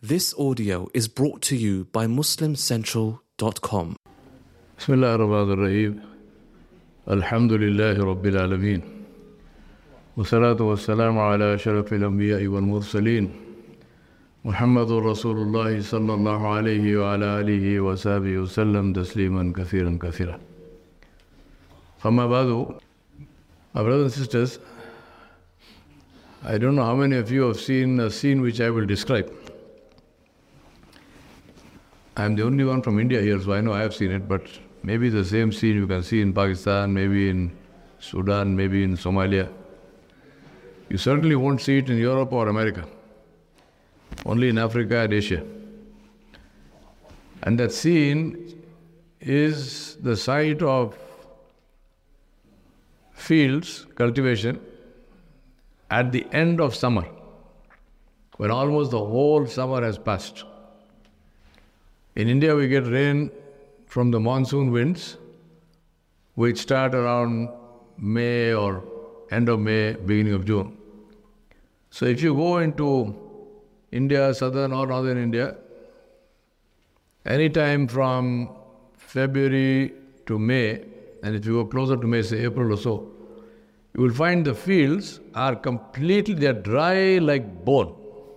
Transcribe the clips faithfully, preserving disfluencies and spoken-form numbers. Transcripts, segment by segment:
This audio is brought to you by muslim central dot com. Bismillah ar-Rahman ar-Rahim. Alhamdulillahi Rabbil Alameen. Wassalatu wassalamu ala ashrafil anbiya'i wal mursaleen. Muhammadur Rasulullah sallallahu alayhi wa ala alihi wa sahbihi wa sallam tasliman kathiran kathiran. Amma ba'du. My brothers and sisters, I don't know how many of you have seen a scene which I will describe. I'm the only one from India here, so I know I have seen it, but maybe the same scene you can see in Pakistan, maybe in Sudan, maybe in Somalia. You certainly won't see it in Europe or America. Only in Africa and Asia. And that scene is the site of fields, cultivation, at the end of summer, when almost the whole summer has passed. In India, we get rain from the monsoon winds, which start around May or end of May, beginning of June. So if you go into India, southern or northern India, anytime from February to May, and if you go closer to May, say April or so, you will find the fields are completely, they are dry like bone.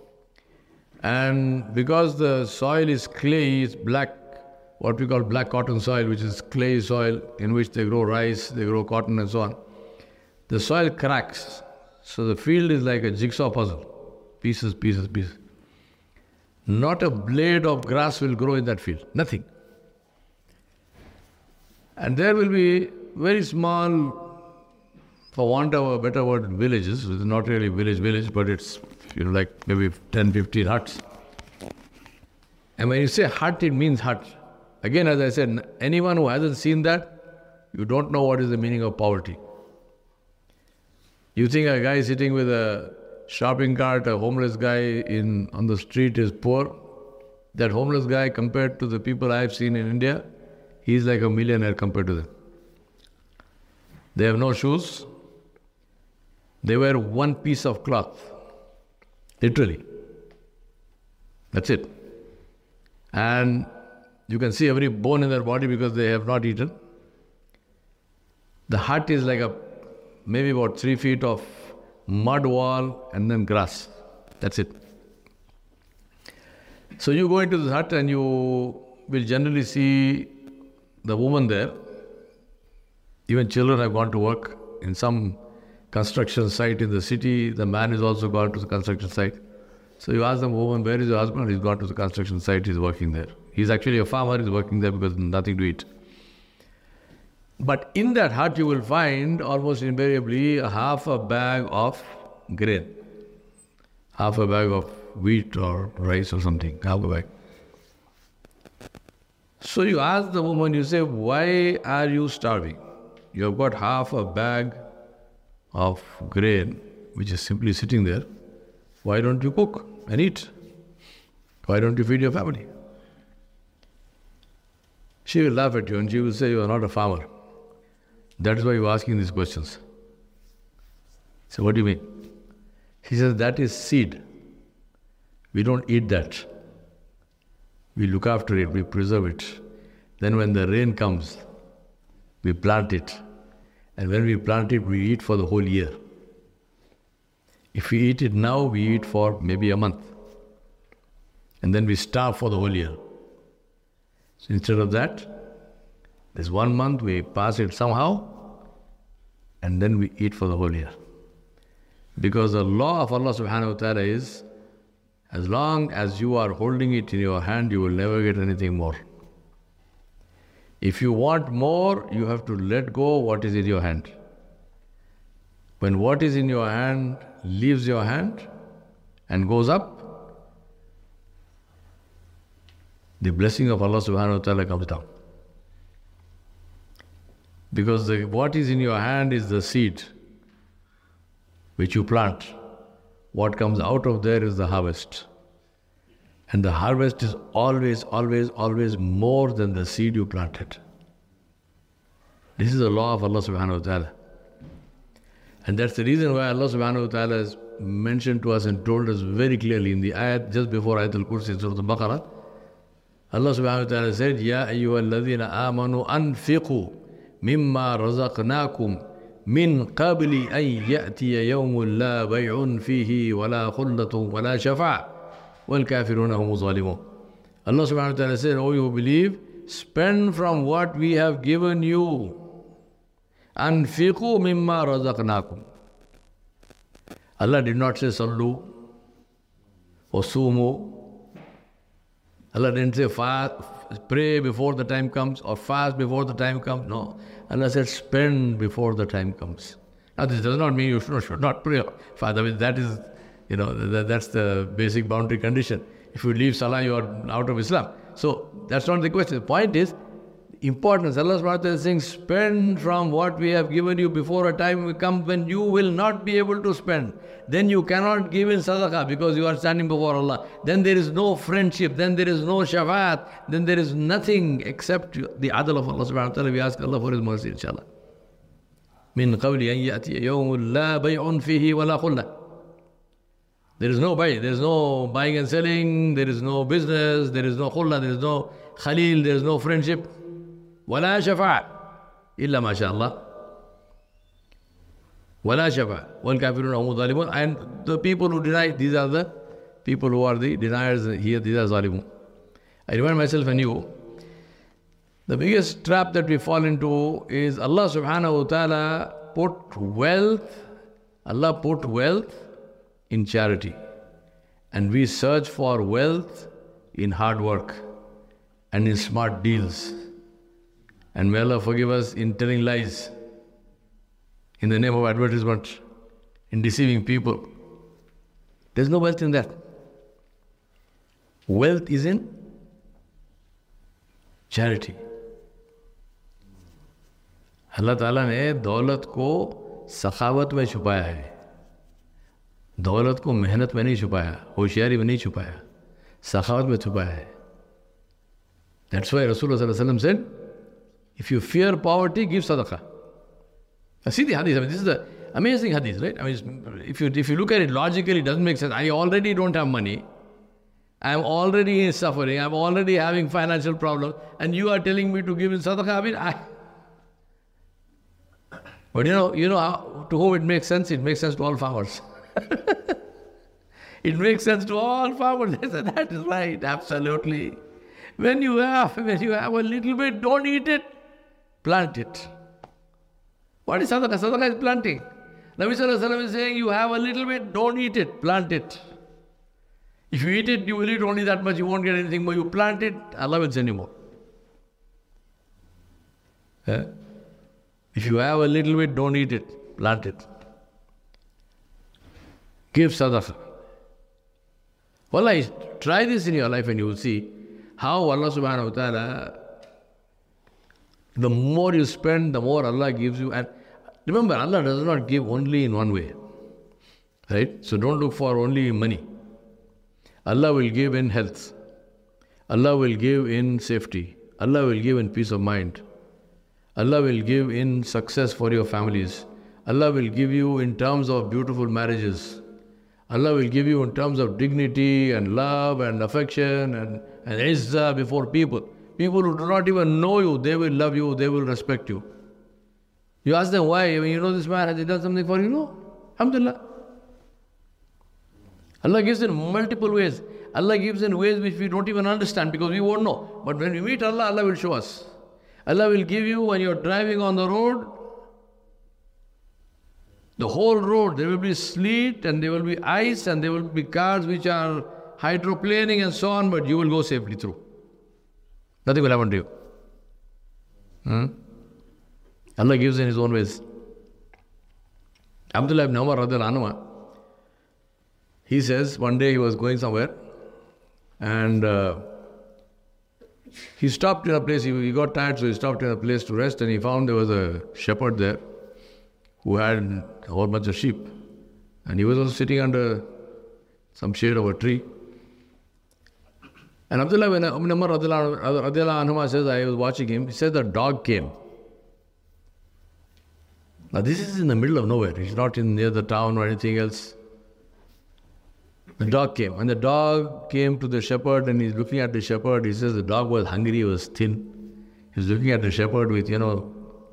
And because the soil is clay, it's black, what we call black cotton soil, which is clay soil in which they grow rice, they grow cotton and so on, the soil cracks. So the field is like a jigsaw puzzle, pieces, pieces, pieces. Not a blade of grass will grow in that field, nothing. And there will be very small, for want of a better word, villages. It's not really village, village, but it's, you know, like maybe ten, fifteen huts. And when you say hut, it means hut. Again, as I said, anyone who hasn't seen that, you don't know what is the meaning of poverty. You think a guy sitting with a shopping cart, a homeless guy in on the street is poor. That homeless guy, compared to the people I've seen in India, he's like a millionaire compared to them. They have no shoes. They wear one piece of cloth. Literally. That's it. And you can see every bone in their body because they have not eaten. The hut is like a maybe about three feet of mud wall and then grass. That's it. So you go into the hut and you will generally see the woman there. Even children have gone to work in some construction site in the city. The man is also gone to the construction site. So you ask the woman, where is your husband? He's gone to the construction site, he's working there. He's actually a farmer, he's working there because nothing to eat. But in that hut you will find almost invariably a half a bag of grain. Half a bag of wheat or rice or something, half a bag. So you ask the woman, you say, why are you starving? You have got half a bag of grain, which is simply sitting there. Why don't you cook and eat? Why don't you feed your family? She will laugh at you and she will say, you are not a farmer. That is why you are asking these questions. So what do you mean? She says, that is seed. We don't eat that. We look after it, we preserve it. Then when the rain comes, we plant it. And when we plant it, we eat for the whole year. If we eat it now, we eat for maybe a month. And then we starve for the whole year. So instead of that, this one month we pass it somehow, and then we eat for the whole year. Because the law of Allah subhanahu wa ta'ala is, as long as you are holding it in your hand, you will never get anything more. If you want more, you have to let go what is in your hand. When what is in your hand leaves your hand and goes up, the blessing of Allah subhanahu wa ta'ala comes down. Because the, what is in your hand is the seed which you plant. What comes out of there is the harvest. And the harvest is always, always, always more than the seed you planted. This is the law of Allah subhanahu wa ta'ala. And that's the reason why Allah subhanahu wa ta'ala has mentioned to us and told us very clearly in the ayat just before Ayatul Kursi in Surah Al-Baqarah. Allah subhanahu wa ta'ala said, Ya ayyuhal ladhina amanu anfiqu mimma razaqnakum min qabli an ya'tiya yawmun la bay'un fihi wa la khullatun wa la shafa' wal kafiruna humu zalimun. Allah subhanahu wa ta'ala said, O you who believe, spend from what we have given you. Anfiqu mimma razaqnakum. Allah did not say sallu or sumu. Allah didn't say fast, pray before the time comes or fast before the time comes. No. Allah said spend before the time comes. Now this does not mean you should, should not pray. Father, I mean, that is, you know, that, that's the basic boundary condition. If you leave Salah, you are out of Islam. So that's not the question. The point is, importance. Allah subhanahu wa ta'ala is saying, spend from what we have given you before a time will come when you will not be able to spend. Then you cannot give in sadaqah because you are standing before Allah. Then there is no friendship. Then there is no shafaat. Then there is nothing except the adl of Allah subhanahu wa ta'ala. We ask Allah for His mercy, inshallah. Min qawli an ya'tiya yawmun la bay'un fihi wa la khullah. There is no buy, there is no buying and selling, there is no business, there is no khullah, there is no khalil, there is no friendship. ولا شفاعة إلا ما شاء الله ولا شفاعة والكافرون هم الظالمون. And the people who deny, these are the people who are the deniers here, these are zalimun. I remind myself and you, the biggest trap that we fall into is Allah subhanahu wa ta'ala put wealth, Allah put wealth in charity. And we search for wealth in hard work and in smart deals. And may Allah forgive us in telling lies in the name of advertisement, in deceiving people. There's no wealth in that. Wealth is in charity. Allah Ta'ala ने दौलत को सखावत में छुपाया है, दौलत को मेहनत में नहीं छुपाया, होशियारी में नहीं छुपाया, सखावत में छुपाया है. That's why Rasulullah Sallallahu Alaihi Wasallam said, if you fear poverty, give sadaqah. Now see the hadith. I mean, this is the amazing hadith, right? I mean, if you if you look at it logically, it doesn't make sense. I already don't have money. I'm already suffering. I'm already having financial problems, and you are telling me to give in sadaqah. I mean, I. But you know, you know how, to whom it makes sense. It makes sense to all farmers. It makes sense to all farmers. They say that is right, absolutely. When you have, when you have a little bit, don't eat it. Plant it. What is sadaqah? Sadaqah is planting. Nabi Sallallahu Alaihi Wasallam is saying, you have a little bit, don't eat it, plant it. If you eat it, you will eat only that much, you won't get anything more. You plant it, Allah will send you more. Yeah? If you have a little bit, don't eat it, plant it. Give sadaqah. Wallahi, try this in your life and you will see how Allah subhanahu wa ta'ala, the more you spend, the more Allah gives you. And remember, Allah does not give only in one way. Right? So don't look for only money. Allah will give in health. Allah will give in safety. Allah will give in peace of mind. Allah will give in success for your families. Allah will give you in terms of beautiful marriages. Allah will give you in terms of dignity and love and affection and, and izzah before people. People who do not even know you, they will love you, they will respect you. You ask them why, I mean, you know this man, has he done something for you? No. Alhamdulillah. Allah gives in multiple ways. Allah gives in ways which we don't even understand because we won't know. But when we meet Allah, Allah will show us. Allah will give you when you're driving on the road, the whole road, there will be sleet and there will be ice and there will be cars which are hydroplaning and so on, but you will go safely through. Nothing will happen to you. Hmm? Allah gives in His own ways. Abdullah ibn Umar radiallahu anhu, he says one day he was going somewhere and uh, he stopped in a place, he, he got tired, so he stopped in a place to rest and he found there was a shepherd there who had a whole bunch of sheep. And he was also sitting under some shade of a tree. And Abdullah ibn Umar radiallahu anhu says, I was watching him, he said the dog came. Now this is in the middle of nowhere, he's not in near the town or anything else. The dog came. When the dog came to the shepherd and he's looking at the shepherd, he says the dog was hungry, he was thin. He's looking at the shepherd with, you know,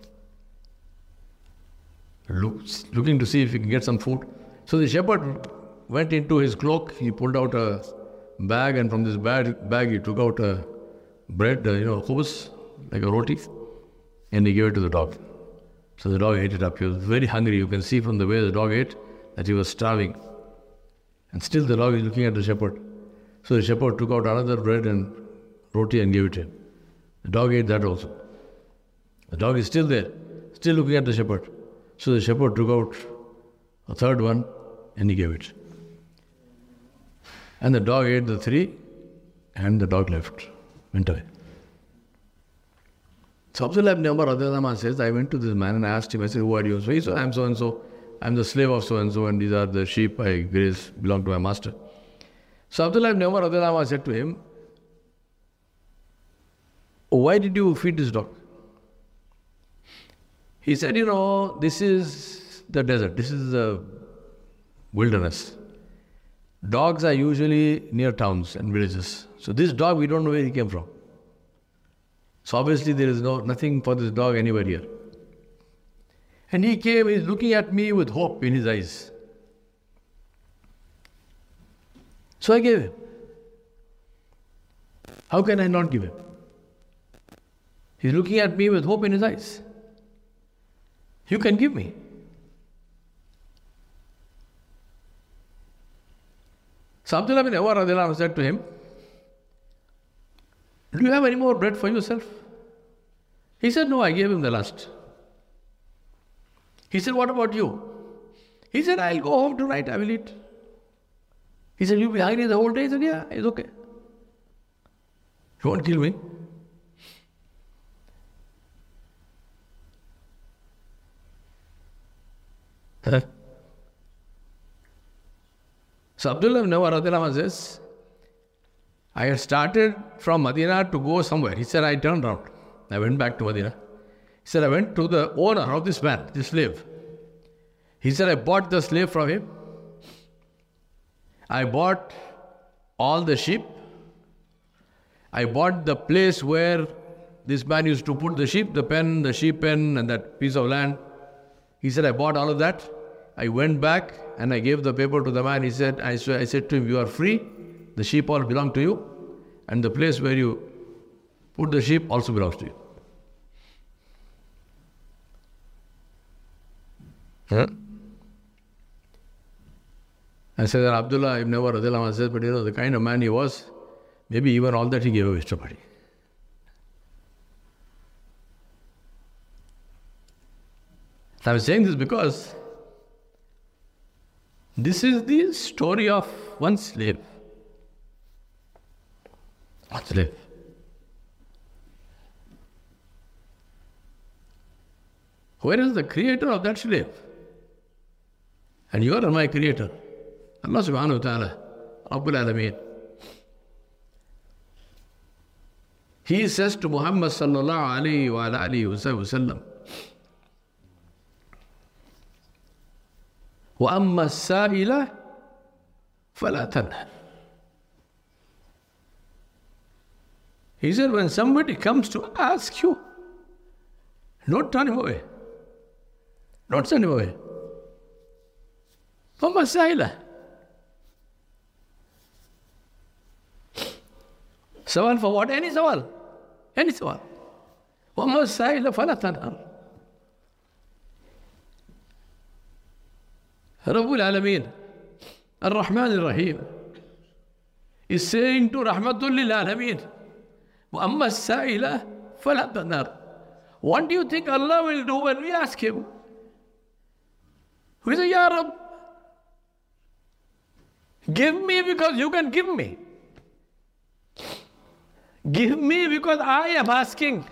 look, looking to see if he can get some food. So the shepherd went into his cloak, he pulled out a bag, and from this bag, bag he took out a bread, uh, you know, khubus, like a roti, and he gave it to the dog. So the dog ate it up. He was very hungry. You can see from the way the dog ate that he was starving. And still the dog is looking at the shepherd. So the shepherd took out another bread and roti and gave it to him. The dog ate that also. The dog is still there, still looking at the shepherd. So the shepherd took out a third one and he gave it. And the dog ate the three and the dog left, went away. So Abdullah ibn Umar radiallahu anhu says, I went to this man and I asked him, I said, who are you? So he said, I'm so and so. I'm the slave of so and so, and these are the sheep I graze, belong to my master. So Abdullah ibn Umar radiallahu anhu said to him, why did you feed this dog? He said, you know, this is the desert, this is the wilderness. Dogs are usually near towns and villages. So this dog, we don't know where he came from. So obviously there is no nothing for this dog anywhere here. And he came, he's looking at me with hope in his eyes. So I gave him. How can I not give him? He's looking at me with hope in his eyes. You can give me. So Abdullah bin Umar radiallahu anhu said to him, do you have any more bread for yourself? He said, no, I gave him the last. He said, what about you? He said, I'll go home tonight, I will eat. He said, you'll be hungry the whole day? He said, yeah, it's okay. You won't kill me. Huh? So Abdullah ibn Umar radiallahu anhu says, I had started from Medina to go somewhere. He said, I turned around. I went back to Medina. He said, I went to the owner of this man, this slave. He said, I bought the slave from him. I bought all the sheep. I bought the place where this man used to put the sheep, the pen, the sheep pen, and that piece of land. He said, I bought all of that. I went back and I gave the paper to the man. He said, I, I said to him, you are free. The sheep all belong to you. And the place where you put the sheep also belongs to you. Huh? I said that Abdullah ibn Umar radiallahu anhu says, but you know, the kind of man he was, maybe even all that he gave away to somebody. I'm saying this because this is the story of one slave. One slave. Where is the creator of that slave? And you are my creator. Allah subhanahu wa ta'ala, Rabbul Alameen. He says to Muhammad sallallahu alayhi wa alayhi wa sallam, وَأَمَّا السَّائِلَ فَلَا تَنْهَرْ. He said, when somebody comes to ask you, don't turn him away. Don't send him away. وَأَمَّا السَّائِلَ. Sawal for what? Any sawal. Any sawal. وَأَمَّا السَّائِلَ فَلَا تَنْهَرْ. Rabbul Alameen, Ar-Rahman Ar-Rahim, is saying to Rahmatul Lil Alameen, وَأَمَّا السَّائِلَ فَلَا تَنْهَرْ. What do you think Allah will do when we ask Him? We say, Ya Rabb, give me because you can give me. Give me because I am asking.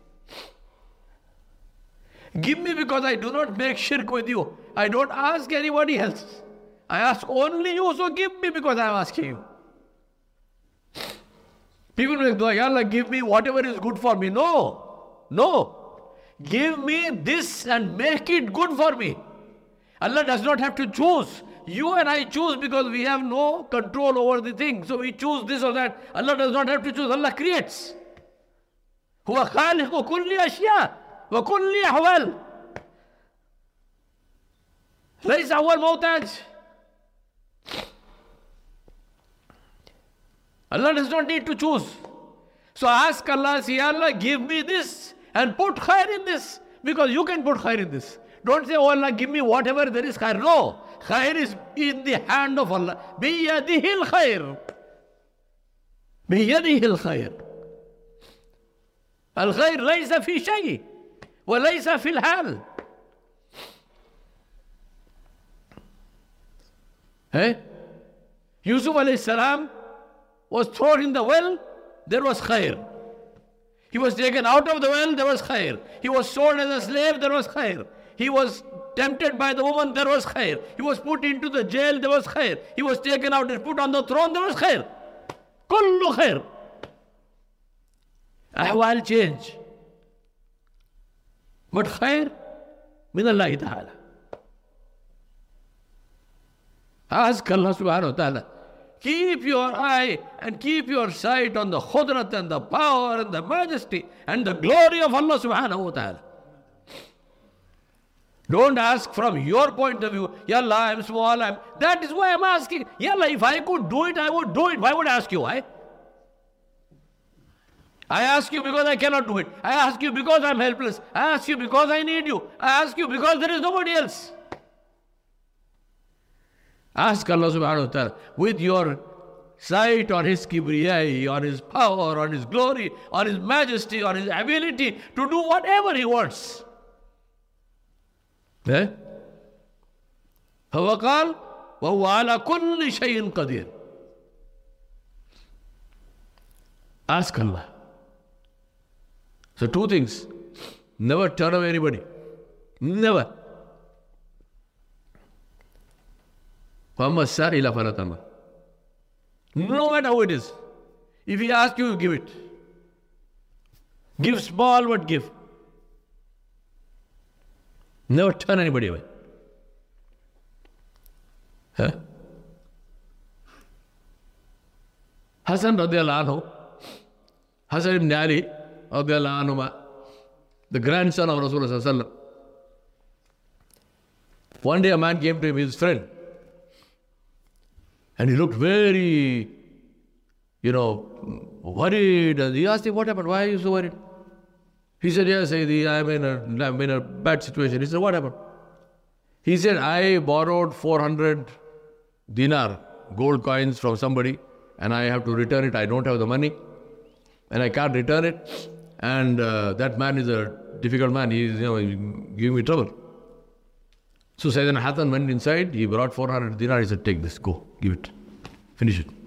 Give me because I do not make shirk with you. I don't ask anybody else. I ask only you, so give me because I am asking you. People will say, Ya Allah, give me whatever is good for me. No, no. Give me this and make it good for me. Allah does not have to choose. You and I choose because we have no control over the thing. So we choose this or that. Allah does not have to choose. Allah creates. هو خالق كل أشياء وكل أحوال. ليس هو المحتاج. Allah does not need to choose. So ask Allah, say, Allah, give me this and put khair in this. Because you can put khair in this. Don't say, oh Allah, give me whatever there is khair. No. Khair is in the hand of Allah. بِيَدِهِ الْخَيْرِ بِيَدِهِ الْخَيْرِ الخير ليس في شيء وليس في الحال. Hey? Yusuf alayhi salam was thrown in the well, there was khair. He was taken out of the well, there was khair. He was sold as a slave, there was khair. He was tempted by the woman, there was khair. He was put into the jail, there was khair. He was taken out and put on the throne, there was khair. Kullu khair. Ahwal change. But khair min Allah ta'ala. Ask Allah subhanahu wa ta'ala. Keep your eye and keep your sight on the khudrat and the power and the majesty and the glory of Allah subhanahu wa ta'ala. Don't ask from your point of view, Ya Allah, I am small, I am. That is why I am asking. Ya Allah, if I could do it, I would do it. Why would I ask you? Why? I ask you because I cannot do it. I ask you because I am helpless. I ask you because I need you. I ask you because there is nobody else. Ask Allah subhanahu wa ta'ala with your sight on His kibriyai, on His power, on His glory, on His majesty, on His ability to do whatever He wants. Eh? فَوَقَالْ وَهُوَ عَلَى كُلِّ شَيْءٍ قَدِيرٍ. Ask Allah. So two things. Never turn away anybody. Never. وَأَمَّا السَّائِلَ فَلَا تَنْهَرْ. No matter who it is. If he asks you, give it. Give small, but give. Never turn anybody away. Huh? Hassan radiallahu anhu, Hassan ibn Ali radiallahu anhu, the grandson of Rasulullah sallallahu alaihi wasallam. One day a man came to him, his friend, and he looked very, you know, worried. And he asked him, what happened? Why are you so worried? He said, yes, Sayyidi, I'm in a, I'm in a bad situation. He said, what happened? He said, I borrowed four hundred dinar, gold coins from somebody, and I have to return it. I don't have the money, and I can't return it. And uh, that man is a difficult man. He is, you know, giving me trouble. So Sayyidina Hassan went inside. He brought four hundred dinar. He said, take this, go, give it, finish it.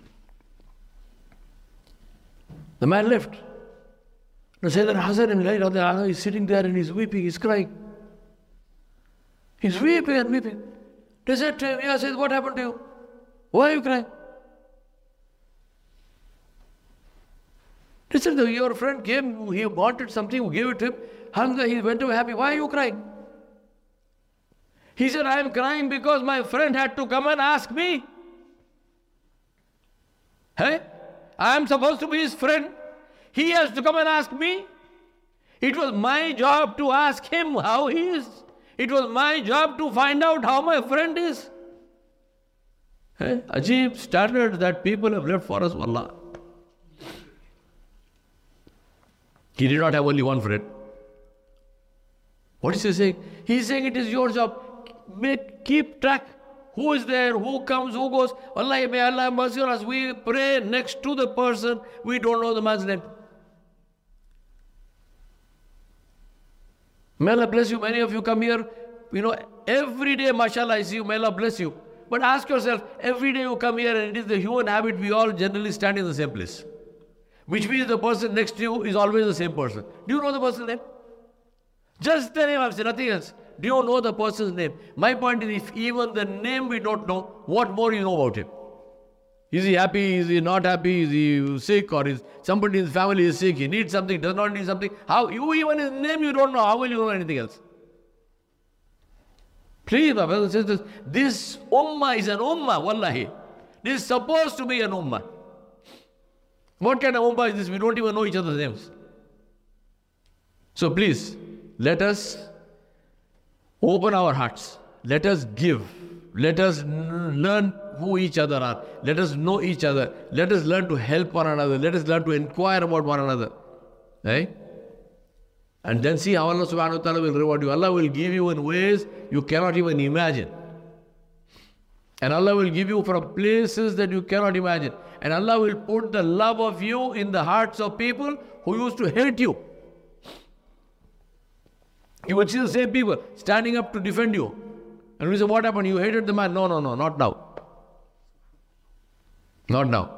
The man left. Now Sayyidina Hassan ibn Ali is sitting there and he's weeping, he's crying. He's weeping and weeping. They said to him, yeah, says, what happened to you? Why are you crying? They said, your friend came, he wanted something, you gave it to him. Hamza, he went away happy. Why are you crying? He said, I am crying because my friend had to come and ask me. Hey, I am supposed to be his friend. He has to come and ask me. It was my job to ask him how he is. It was my job to find out how my friend is. Hey, Ajib standard that people have left for us, wallah. He did not have only one friend. What is he saying? He is saying it is your job. Make, keep track. Who is there? Who comes? Who goes? Wallahi, may Allah have mercy on us. We pray next to the person. We don't know the man's name. May Allah bless you. Many of you come here, you know, every day, mashallah, I see you. May Allah bless you. But ask yourself, every day you come here and it is the human habit, we all generally stand in the same place. Which means the person next to you is always the same person. Do you know the person's name? Just the name, I've said nothing else. Do you know the person's name? My point is, if even the name we don't know, what more you know about him? Is he happy? Is he not happy? Is he sick? Or is somebody in his family is sick? He needs something, does not need something. How? You even his name you don't know. How will you know anything else? Please, my brothers and sisters, this ummah is an ummah, wallahi. This is supposed to be an ummah. What kind of ummah is this? We don't even know each other's names. So please, let us open our hearts. Let us give. Let us n- learn who each other are. Let us know each other. Let us learn to help one another. Let us learn to inquire about one another. Right? And then see how Allah subhanahu wa ta'ala will reward you. Allah will give you in ways you cannot even imagine. And Allah will give you from places that you cannot imagine. And Allah will put the love of you in the hearts of people who used to hate you. You would see the same people standing up to defend you. And we say, what happened? You hated the man. No, no, no, not now. Not now.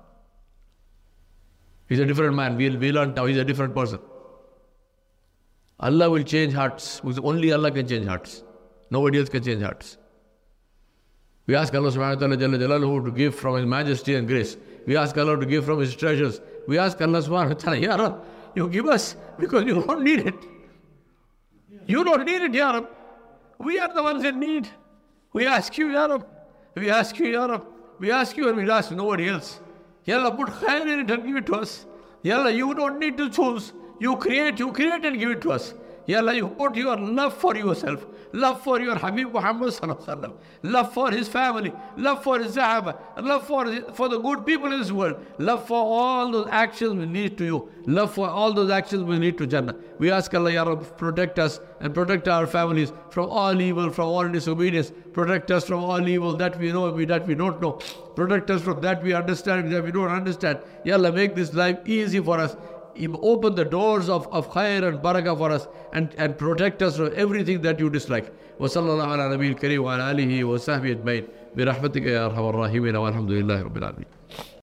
He's a different man. We'll, we'll learn now. He's a different person. Allah will change hearts. Only Allah can change hearts. Nobody else can change hearts. We ask Allah subhanahu wa ta'ala Jalla Jalaluhu to give from His majesty and grace. We ask Allah to give from His treasures. We ask Allah subhanahu wa ta'ala, Ya Rab, you give us because you don't need it. You don't need it, Ya Rab. We are the ones in need. We ask you, Ya Rab. We ask you, Ya Rab. We ask you and we ask nobody else. Ya Allah, put khair in it and give it to us. Ya Allah, you don't need to choose. You create, you create and give it to us. Ya Allah, you put your love for yourself, love for your Habib Muhammad sallallahu alaihi wasallam, love for his family, love for his Sahaba, love for, his, for the good people in this world, love for all those actions we need to you, love for all those actions we need to Jannah. We ask Allah, Ya Rabbi, protect us and protect our families from all evil, from all disobedience. Protect us from all evil that we know and that we don't know. Protect us from that we understand, that we don't understand. Ya Allah, make this life easy for us. Open the doors of, of khair and barakah for us and, and protect us from everything that you dislike. Wa sallallahu ala nabiyil kareem wa ala alihi wa sahbihi ajmain. Bi rahmatika ya arhamar rahimin wa alhamdulillahi rabbil alamin.